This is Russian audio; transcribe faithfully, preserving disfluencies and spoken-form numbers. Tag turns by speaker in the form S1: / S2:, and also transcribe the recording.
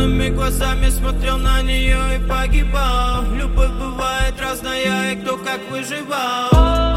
S1: Закрытыми глазами смотрел на нее и погибал. Любовь бывает разная, и кто как выживал.